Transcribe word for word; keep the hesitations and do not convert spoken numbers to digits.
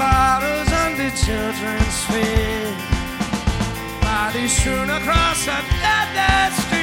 bottles under children's feet. Bodies strewn across a dead street.